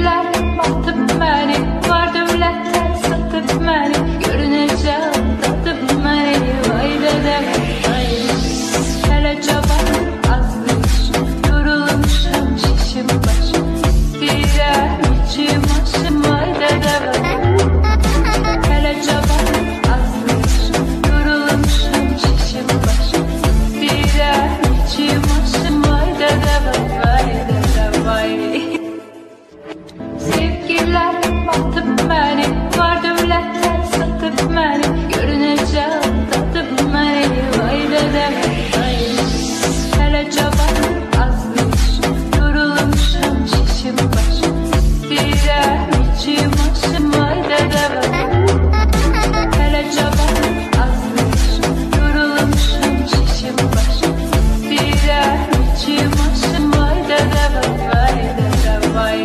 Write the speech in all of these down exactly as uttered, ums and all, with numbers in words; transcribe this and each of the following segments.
Sevgiler batıp məni, var dövlətlər satıb məni, görünəcək dadım məni, vay dədəm, vay. Hələ cavan azmış, yorulmuşam, şişim başım, istəyirəm içim aşım, vay dədəm, vay. Hələ cavan azmış, yorulmuşam, şişim başım, istəyirəm içim aşım, vay dədəm, vay dədəm, vay. Sevgiler batıp məni, var dövlətlər satıb məni, görünəcək dadım məni, vay dədəm, vay. Hələ cavan azmış, yorulmuşam, şişim başım, istəyirəm içim aşım, vay dədəm, vay. Hələ cavan azmış, yorulmuşam, şişim başım, istəyirəm içim aşım, vay dədəm, vay dədəm, vay.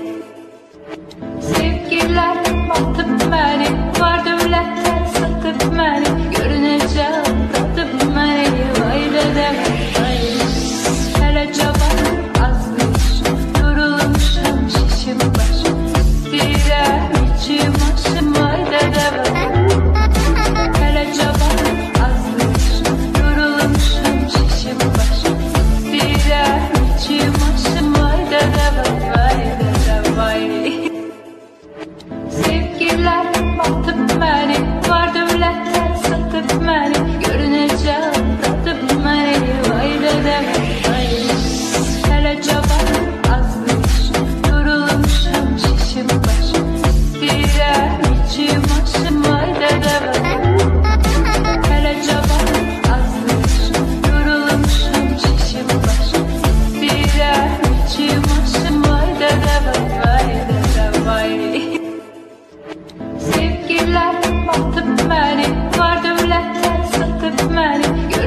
Sevgiler batıp məni, var dövlətlər satıb məni, görünəcək dadım məni, vay dədəm, vay. Hələ cavan azmış, yorulmuşam, şişim başım, istəyirəm içim aşım, vay dədəm, vay. Hələ cavan azmış, yorulmuşam, şişim başım, istəyirəm içim aşım, vay dədəm, vay dədəm, vay. Sevgiler batıp məni, var dövlətlər satıb məni, görünəcək dadım məni, vay dədəm, vay. Hələ cavan azmış, yorulmuşam, şişim başım, istəyirəm içim aşım, vay dədəm, vay. Hələ cavan azmış, yorulmuşam, şişim başım, istəyirəm içim aşım, vay dədəm, vay dədəm, vay. Sevgiler batıp məni, var dövlətlər satıb məni,